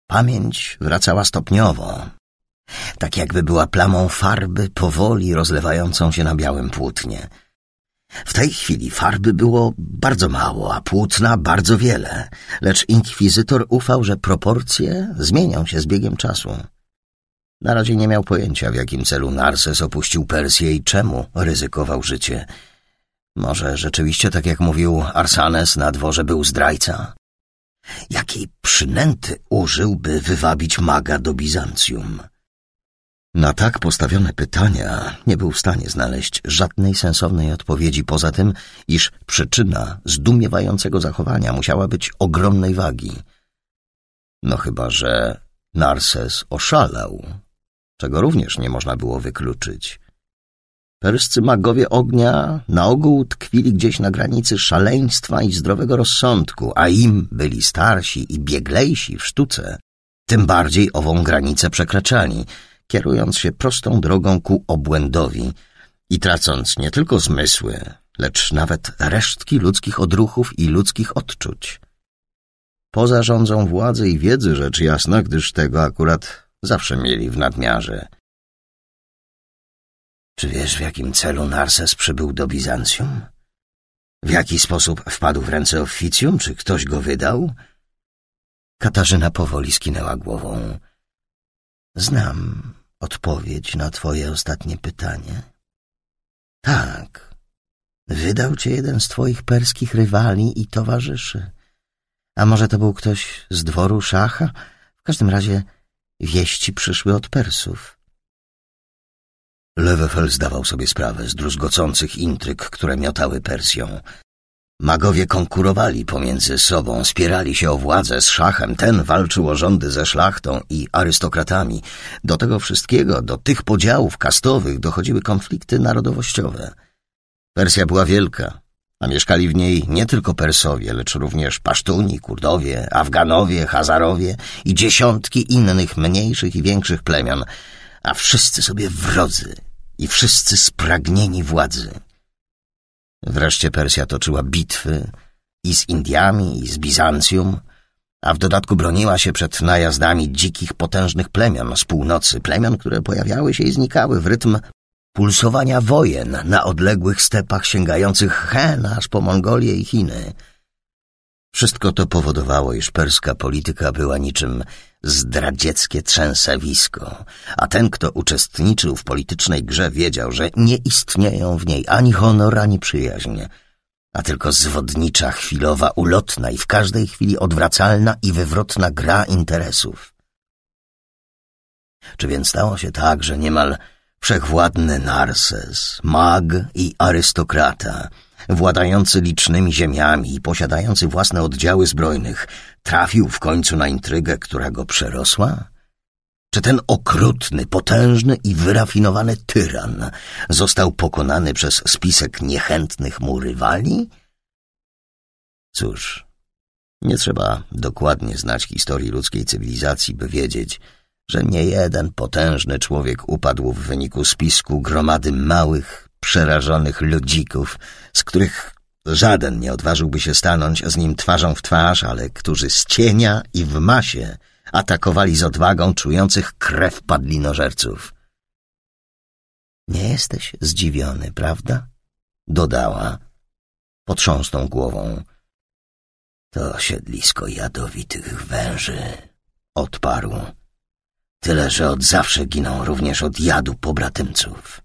Pamięć wracała stopniowo, tak jakby była plamą farby powoli rozlewającą się na białym płótnie. W tej chwili farby było bardzo mało, a płótna bardzo wiele, lecz inkwizytor ufał, że proporcje zmienią się z biegiem czasu. Na razie nie miał pojęcia, w jakim celu Narses opuścił Persję i czemu ryzykował życie. Może rzeczywiście, tak jak mówił Arsanes, na dworze był zdrajca? Jakiej przynęty użył, by wywabić maga do Bizancjum? Na tak postawione pytania nie był w stanie znaleźć żadnej sensownej odpowiedzi, poza tym, iż przyczyna zdumiewającego zachowania musiała być ogromnej wagi. No chyba że Narses oszalał, czego również nie można było wykluczyć. Perscy magowie ognia na ogół tkwili gdzieś na granicy szaleństwa i zdrowego rozsądku, a im byli starsi i bieglejsi w sztuce, tym bardziej ową granicę przekraczali, kierując się prostą drogą ku obłędowi i tracąc nie tylko zmysły, lecz nawet resztki ludzkich odruchów i ludzkich odczuć. Poza rządzą władzy i wiedzy, rzecz jasna, gdyż tego akurat zawsze mieli w nadmiarze. Czy wiesz, w jakim celu Narses przybył do Bizancjum? W jaki sposób wpadł w ręce oficjum? Czy ktoś go wydał? Katarzyna powoli skinęła głową. Znam odpowiedź na twoje ostatnie pytanie. Tak, wydał cię jeden z twoich perskich rywali i towarzyszy. A może to był ktoś z dworu szacha? W każdym razie wieści przyszły od Persów. Lewefel zdawał sobie sprawę z druzgocących intryg, które miotały Persją. Magowie konkurowali pomiędzy sobą, spierali się o władzę z szachem. Ten walczył o rządy ze szlachtą i arystokratami. Do tego wszystkiego, do tych podziałów kastowych dochodziły konflikty narodowościowe. Persja była wielka, a mieszkali w niej nie tylko Persowie, lecz również Pasztuni, Kurdowie, Afganowie, Hazarowie i dziesiątki innych mniejszych i większych plemion, a wszyscy sobie wrodzy i wszyscy spragnieni władzy. Wreszcie Persja toczyła bitwy i z Indiami, i z Bizancjum, a w dodatku broniła się przed najazdami dzikich, potężnych plemion z północy, plemion, które pojawiały się i znikały w rytm pulsowania wojen na odległych stepach sięgających hen aż po Mongolię i Chiny. Wszystko to powodowało, iż perska polityka była niczym zdradzieckie trzęsawisko, a ten, kto uczestniczył w politycznej grze, wiedział, że nie istnieją w niej ani honor, ani przyjaźń, a tylko zwodnicza, chwilowa, ulotna i w każdej chwili odwracalna i wywrotna gra interesów. Czy więc stało się tak, że niemal wszechwładny Narses, mag i arystokrata, władający licznymi ziemiami i posiadający własne oddziały zbrojnych, trafił w końcu na intrygę, która go przerosła? Czy ten okrutny, potężny i wyrafinowany tyran został pokonany przez spisek niechętnych mu rywali? Cóż, nie trzeba dokładnie znać historii ludzkiej cywilizacji, by wiedzieć, że niejeden potężny człowiek upadł w wyniku spisku gromady małych, przerażonych ludzików, z których żaden nie odważyłby się stanąć z nim twarzą w twarz, ale którzy z cienia i w masie atakowali z odwagą czujących krew padlinożerców. Nie jesteś zdziwiony, prawda? Dodała, potrząsnął głową. To siedlisko jadowitych węży, odparł. Tyle, że od zawsze giną również od jadu pobratymców.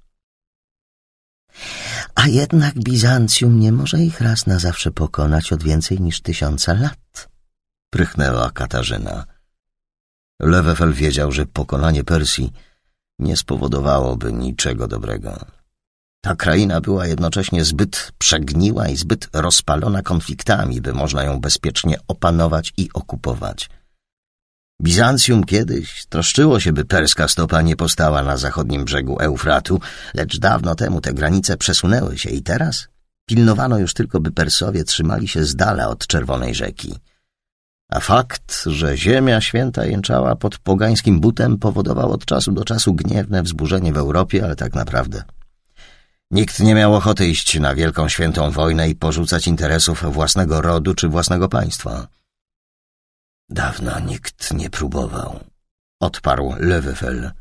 A jednak Bizancjum nie może ich raz na zawsze pokonać od więcej niż 1000 lat, prychnęła Katarzyna. Lewefel wiedział, że pokonanie Persji nie spowodowałoby niczego dobrego. Ta kraina była jednocześnie zbyt przegniła i zbyt rozpalona konfliktami, by można ją bezpiecznie opanować i okupować. Bizancjum kiedyś troszczyło się, by perska stopa nie postała na zachodnim brzegu Eufratu, lecz dawno temu te granice przesunęły się i teraz pilnowano już tylko, by Persowie trzymali się z dala od Czerwonej Rzeki. A fakt, że ziemia święta jęczała pod pogańskim butem, powodował od czasu do czasu gniewne wzburzenie w Europie, ale tak naprawdę nikt nie miał ochoty iść na wielką świętą wojnę i porzucać interesów własnego rodu czy własnego państwa. Dawno nikt nie próbował, odparł Löwefel.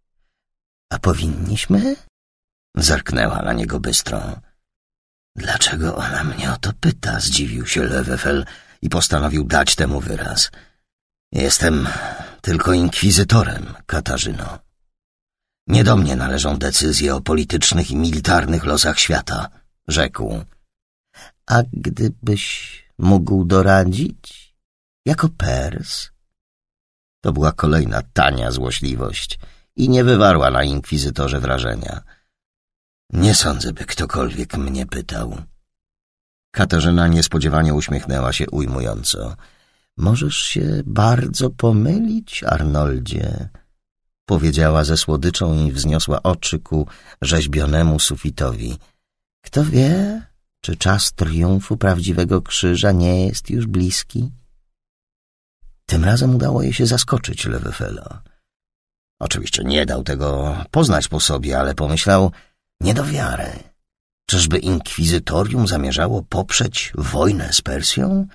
A powinniśmy? Zerknęła na niego bystro. Dlaczego ona mnie o to pyta? Zdziwił się Löwefel i postanowił dać temu wyraz. Jestem tylko inkwizytorem, Katarzyno. Nie do mnie należą decyzje o politycznych i militarnych losach świata, rzekł. A gdybyś mógł doradzić? Jako Pers? To była kolejna tania złośliwość i nie wywarła na inkwizytorze wrażenia. Nie sądzę, by ktokolwiek mnie pytał. Katarzyna niespodziewanie uśmiechnęła się ujmująco. Możesz się bardzo pomylić, Arnoldzie, powiedziała ze słodyczą i wzniosła oczy ku rzeźbionemu sufitowi. Kto wie, czy czas triumfu prawdziwego krzyża nie jest już bliski? Tym razem udało jej się zaskoczyć Löwefela. Oczywiście nie dał tego poznać po sobie, ale pomyślał, nie do wiary. Czyżby inkwizytorium zamierzało poprzeć wojnę z Persją?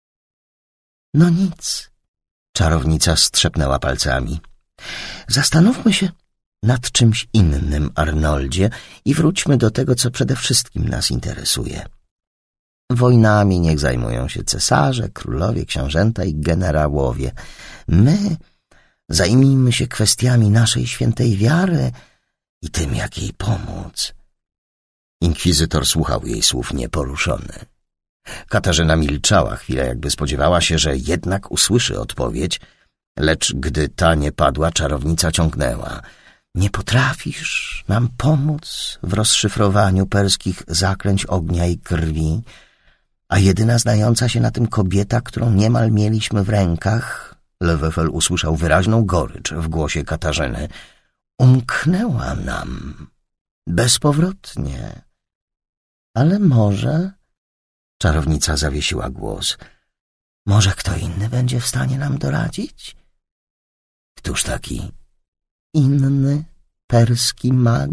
No nic. Czarownica strzepnęła palcami. Zastanówmy się nad czymś innym, Arnoldzie, i wróćmy do tego, co przede wszystkim nas interesuje. Wojnami niech zajmują się cesarze, królowie, książęta i generałowie. My zajmijmy się kwestiami naszej świętej wiary i tym, jak jej pomóc. Inkwizytor słuchał jej słów nieporuszony. Katarzyna milczała chwilę, jakby spodziewała się, że jednak usłyszy odpowiedź, lecz gdy ta nie padła, czarownica ciągnęła. Nie potrafisz nam pomóc w rozszyfrowaniu perskich zaklęć ognia i krwi, a jedyna znająca się na tym kobieta, którą niemal mieliśmy w rękach, Löwefel usłyszał wyraźną gorycz w głosie Katarzyny, umknęła nam bezpowrotnie. Ale może... Czarownica zawiesiła głos. Może kto inny będzie w stanie nam doradzić? Któż taki? Inny perski mag?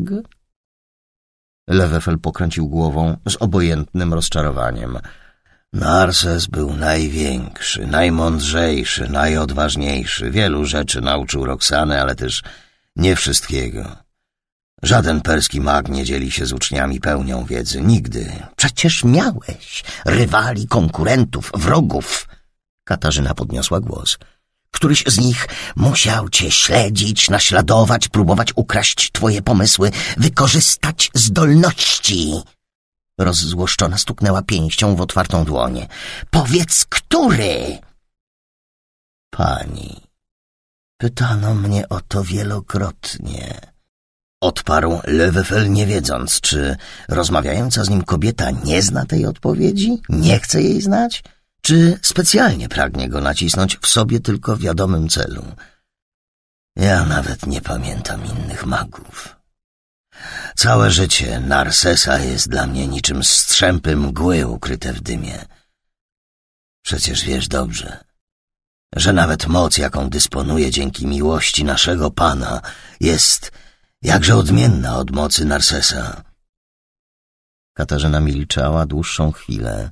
Löwefel pokręcił głową z obojętnym rozczarowaniem. Narses był największy, najmądrzejszy, najodważniejszy. Wielu rzeczy nauczył Roxanę, ale też nie wszystkiego. Żaden perski mag nie dzieli się z uczniami pełnią wiedzy. Nigdy. Przecież miałeś rywali, konkurentów, wrogów. Katarzyna podniosła głos. Któryś z nich musiał cię śledzić, naśladować, próbować ukraść twoje pomysły, wykorzystać zdolności. Rozzłoszczona stuknęła pięścią w otwartą dłoń. Powiedz, który? Pani, pytano mnie o to wielokrotnie. Odparł Löwefel, nie wiedząc, czy rozmawiająca z nim kobieta nie zna tej odpowiedzi, nie chce jej znać, czy specjalnie pragnie go nacisnąć w sobie tylko wiadomym celu. Ja nawet nie pamiętam innych magów. Całe życie Narsesa jest dla mnie niczym strzępy mgły ukryte w dymie. Przecież wiesz dobrze, że nawet moc, jaką dysponuję dzięki miłości naszego Pana, jest jakże odmienna od mocy Narsesa. Katarzyna milczała dłuższą chwilę.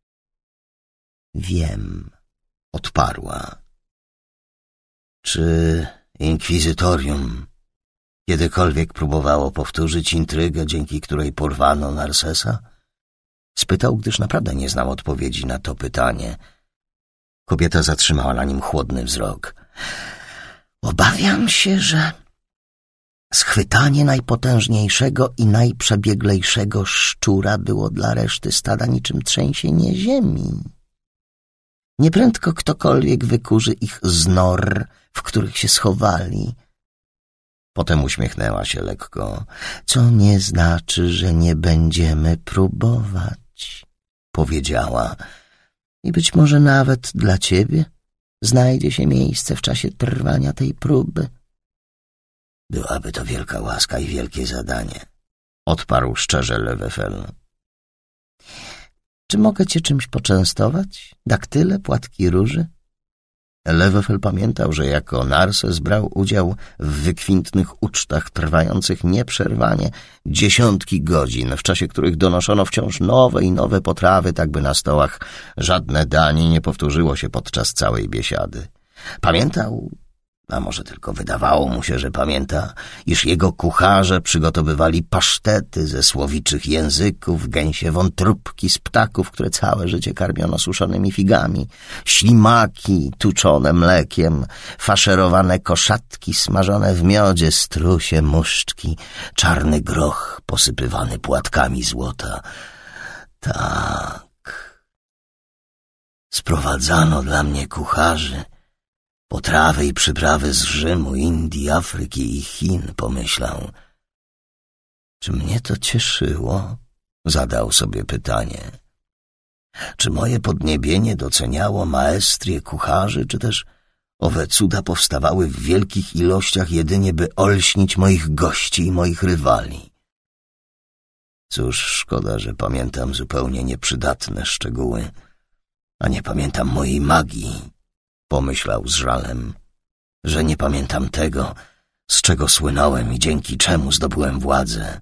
Wiem, odparła. Czy inkwizytorium kiedykolwiek próbowało powtórzyć intrygę, dzięki której porwano Narsesa? Spytał, gdyż naprawdę nie znał odpowiedzi na to pytanie. Kobieta zatrzymała na nim chłodny wzrok. Obawiam się, że schwytanie najpotężniejszego i najprzebieglejszego szczura było dla reszty stada niczym trzęsienie ziemi. Nieprędko ktokolwiek wykurzy ich z nor, w których się schowali. Potem uśmiechnęła się lekko. Co nie znaczy, że nie będziemy próbować, powiedziała. I być może nawet dla ciebie znajdzie się miejsce w czasie trwania tej próby. Byłaby to wielka łaska i wielkie zadanie, odparł szczerze Löwefel. Czy mogę cię czymś poczęstować? Daktyle, płatki róży? Löwefel pamiętał, że jako Narses brał udział w wykwintnych ucztach trwających nieprzerwanie dziesiątki godzin, w czasie których donoszono wciąż nowe i nowe potrawy, tak by na stołach żadne danie nie powtórzyło się podczas całej biesiady. Pamiętał, a może tylko wydawało mu się, że pamięta, iż jego kucharze przygotowywali pasztety ze słowiczych języków, gęsie wątróbki z ptaków, które całe życie karmiono suszonymi figami, ślimaki tuczone mlekiem, faszerowane koszatki smażone w miodzie, strusie, muszczki, czarny groch posypywany płatkami złota. Tak. Sprowadzano dla mnie kucharzy, potrawy i przyprawy z Rzymu, Indii, Afryki i Chin, pomyślał. Czy mnie to cieszyło? Zadał sobie pytanie. Czy moje podniebienie doceniało maestrię kucharzy, czy też owe cuda powstawały w wielkich ilościach jedynie, by olśnić moich gości i moich rywali? Cóż, szkoda, że pamiętam zupełnie nieprzydatne szczegóły, a nie pamiętam mojej magii. Pomyślał z żalem, że nie pamiętam tego, z czego słynąłem i dzięki czemu zdobyłem władzę.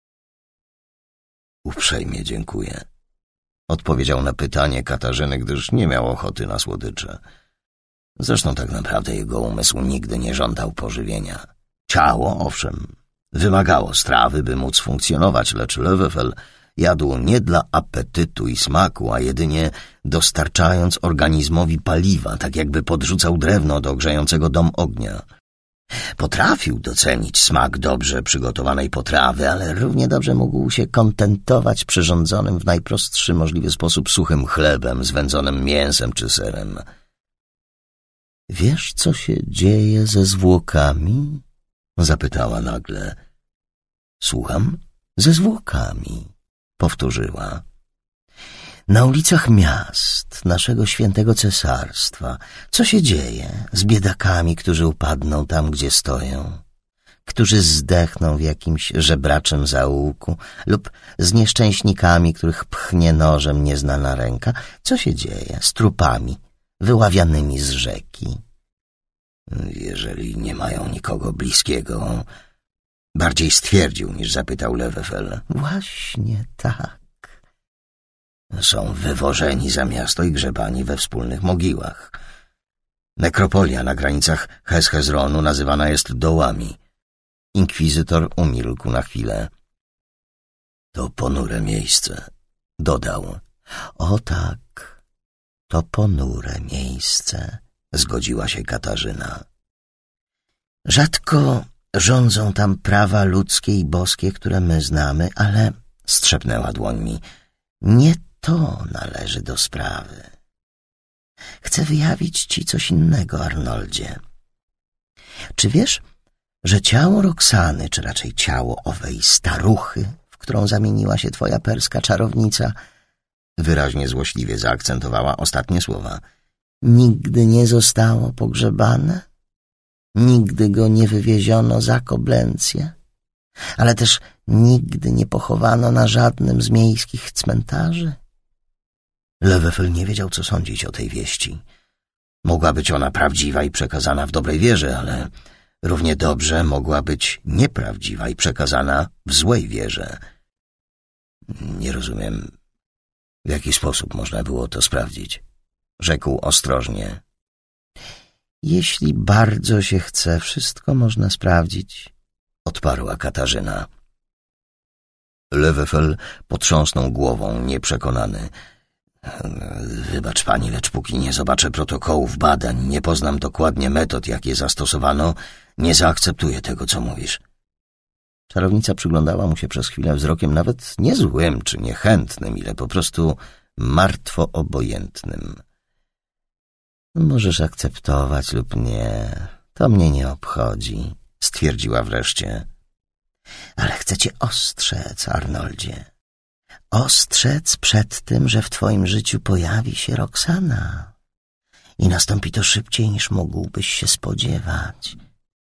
Uprzejmie dziękuję, odpowiedział na pytanie Katarzyny, gdyż nie miał ochoty na słodycze. Zresztą tak naprawdę jego umysł nigdy nie żądał pożywienia. Ciało, owszem, wymagało strawy, by móc funkcjonować, lecz Löwewel jadł nie dla apetytu i smaku, a jedynie dostarczając organizmowi paliwa, tak jakby podrzucał drewno do grzejącego dom ognia. Potrafił docenić smak dobrze przygotowanej potrawy, ale równie dobrze mógł się kontentować przyrządzonym w najprostszy możliwy sposób suchym chlebem, zwędzonym mięsem czy serem. Wiesz, co się dzieje ze zwłokami? Zapytała nagle. Słucham? Ze zwłokami, powtórzyła. Na ulicach miast naszego świętego cesarstwa co się dzieje z biedakami, którzy upadną tam, gdzie stoją, którzy zdechną w jakimś żebraczym zaułku lub z nieszczęśnikami, których pchnie nożem nieznana ręka? Co się dzieje z trupami wyławianymi z rzeki? Jeżeli nie mają nikogo bliskiego, bardziej stwierdził niż zapytał Löwewel. Właśnie tak. Są wywożeni za miasto i grzebani we wspólnych mogiłach. Nekropolia na granicach Hes-Hezronu nazywana jest dołami. Inkwizytor umilkł na chwilę. To ponure miejsce, dodał. O tak, to ponure miejsce, zgodziła się Katarzyna. Rzadko rządzą tam prawa ludzkie i boskie, które my znamy, ale, strzepnęła dłońmi, nie to należy do sprawy. Chcę wyjawić ci coś innego, Arnoldzie. Czy wiesz, że ciało Roxany, czy raczej ciało owej staruchy, w którą zamieniła się twoja perska czarownica, wyraźnie złośliwie zaakcentowała ostatnie słowa, nigdy nie zostało pogrzebane? Nigdy go nie wywieziono za Koblencję? Ale też nigdy nie pochowano na żadnym z miejskich cmentarzy? Löwewel nie wiedział, co sądzić o tej wieści. Mogła być ona prawdziwa i przekazana w dobrej wierze, ale równie dobrze mogła być nieprawdziwa i przekazana w złej wierze. Nie rozumiem, w jaki sposób można było to sprawdzić, rzekł ostrożnie. Jeśli bardzo się chce, wszystko można sprawdzić, odparła Katarzyna. Löwewel potrząsnął głową, nieprzekonany. Wybacz pani, lecz póki nie zobaczę protokołów badań, nie poznam dokładnie metod, jakie zastosowano, nie zaakceptuję tego, co mówisz. Czarownica przyglądała mu się przez chwilę wzrokiem nawet nie złym czy niechętnym, ile po prostu martwo obojętnym. Możesz akceptować lub nie, to mnie nie obchodzi, stwierdziła wreszcie. Ale chcę cię ostrzec, Arnoldzie. Ostrzec przed tym, że w twoim życiu pojawi się Roxana. I nastąpi to szybciej, niż mógłbyś się spodziewać.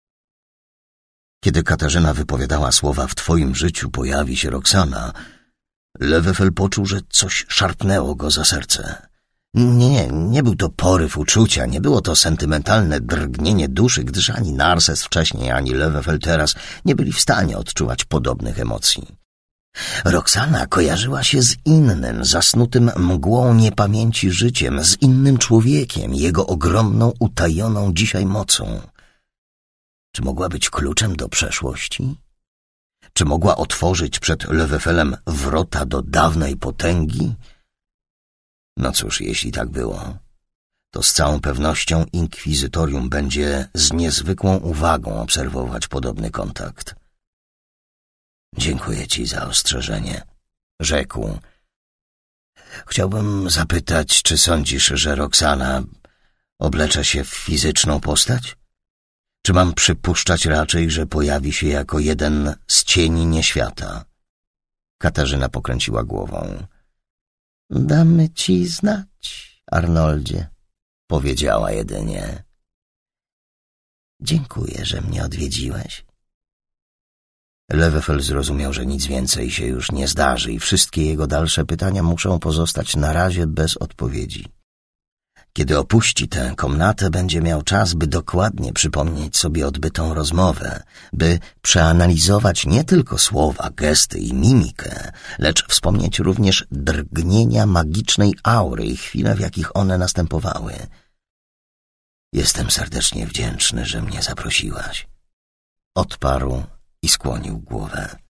Kiedy Katarzyna wypowiadała słowa w twoim życiu pojawi się Roxana, Löwewel poczuł, że coś szarpnęło go za serce. Nie był to poryw uczucia, nie było to sentymentalne drgnienie duszy, gdyż ani Narses wcześniej, ani Löwewel teraz nie byli w stanie odczuwać podobnych emocji. Roxana kojarzyła się z innym, zasnutym mgłą niepamięci życiem, z innym człowiekiem, jego ogromną, utajoną dzisiaj mocą. Czy mogła być kluczem do przeszłości? Czy mogła otworzyć przed Löwefelem wrota do dawnej potęgi? No cóż, jeśli tak było, to z całą pewnością inkwizytorium będzie z niezwykłą uwagą obserwować podobny kontakt. Dziękuję ci za ostrzeżenie, rzekł. Chciałbym zapytać, czy sądzisz, że Roxana oblecze się w fizyczną postać? Czy mam przypuszczać raczej, że pojawi się jako jeden z cieni nieświata? Katarzyna pokręciła głową. Damy ci znać, Arnoldzie, powiedziała jedynie. Dziękuję, że mnie odwiedziłeś. Löwefel zrozumiał, że nic więcej się już nie zdarzy i wszystkie jego dalsze pytania muszą pozostać na razie bez odpowiedzi. Kiedy opuści tę komnatę, będzie miał czas, by dokładnie przypomnieć sobie odbytą rozmowę, by przeanalizować nie tylko słowa, gesty i mimikę, lecz wspomnieć również drgnienia magicznej aury i chwile, w jakich one następowały. Jestem serdecznie wdzięczny, że mnie zaprosiłaś. Odparł i skłonił głowę.